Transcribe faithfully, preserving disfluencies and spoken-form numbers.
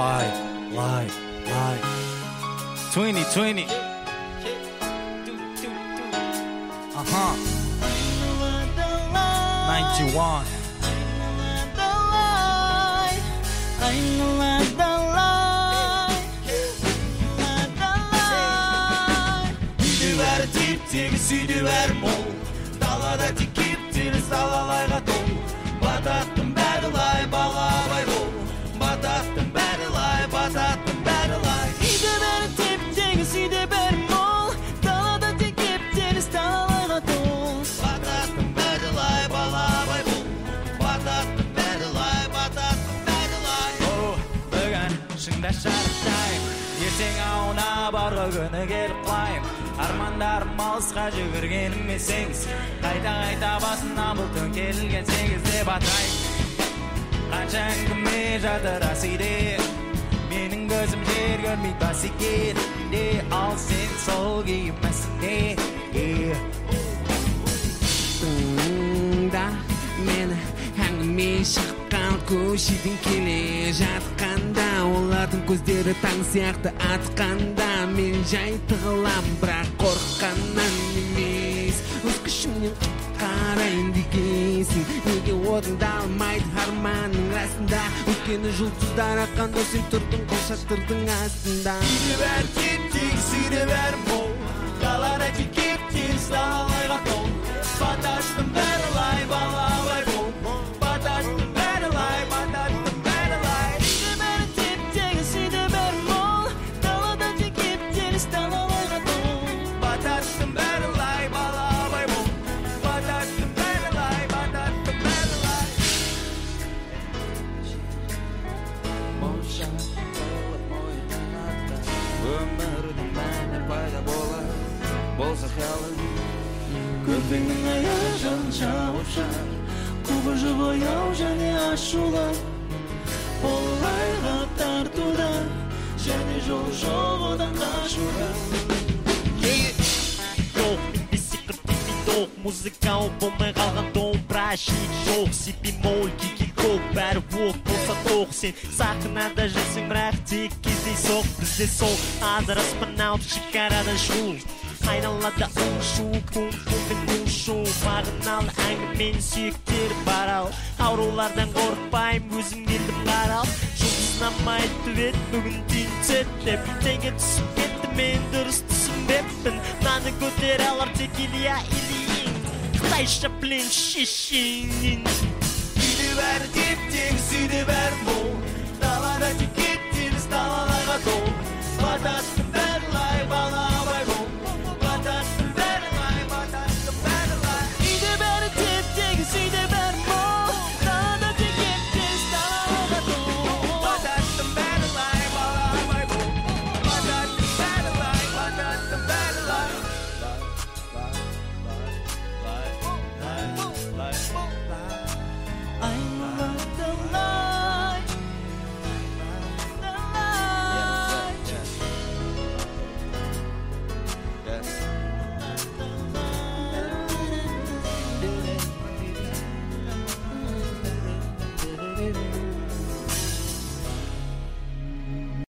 live, live, live. twenty twenty. Uh-huh. ninety-one. Үйдебәрі теп-тегі сүйдебәрі мол, далада текеп теріс алалайға тол. Бататтың бәрі лай, балабай бол, бататтың бәрі лай, бататтың бәрі лай. Үйдебәрі теп-тегі сүйдебәрі мол, далада текеп теріс алалайға тол. Бататтың бәрі лай, балабай бол, бататтың бәрі лай, бататтың бәрі лай. Бүгін шыңда шарықтайым, ертең ауына барғы күні келіп қылайым. Армандарым алысқа жүгіргеніме сеңіз, қайта-қайта басына бұл төңкелген сегіз деп атайым. Қанша әңгіме жатыр асиде, менің көзім жер көрмей басекетінде, ал сен сол киіммәсіңде. Да, мені әңгіме шыққан көшеден келе жатқанда, олардың көздері таң сияқты атқанда, мен жай тығылам, бірақ қорыққаннан емес, өз күшімнен қарайын дегенсің. Неге орындалмайды арманың расында, өйткені жұлдыздар аққанда сен тұрдың қол шатырдың астында. Үйдебәрі теп-тегі сүйдебәрі мол, далада текеп теріс алалайға тол. Бататтың бәрі лай, балабай бол, бататтың бәрі лай, бататтың бәрі лай. Үйдебәрі теп-тегі сүйдебәрі мол, далада текеп теріс алалайға тол. Бататтың бәрі лай, балабай бол, бататтың бәрі лай, бататтың бәрі лай. Өмірдің мәні пайда болар, болса қиялың. Көпеңнің аяжын жауып жар, қобыжы бояу және ашулар, олайға тартуда, және жол жоқ одан қашуда. Жоқ, бесі қыртипи тоқ, музыкау болмай қалған домбыра жиі жоқ, сипи мол, кики көк, бәрі оқ болса тоқ. Сен сақынада жүрсің, бірақ тек кезде соқ, бізде сол адыраспын ауып шекарадан шу. Айналада ұшу, күн-күнмен ұшу, мағыналы әңгімен сүйектері барал. Аурулардан қорықпайым, өзім келдім қарал. Жұлдызнамай түбет, бүгін түйін түсет, теге түсіп кетті, мен дұрыс түсінбеппін. Наны көтер алар тек Илья Ильин, Қытайша білен шешенін.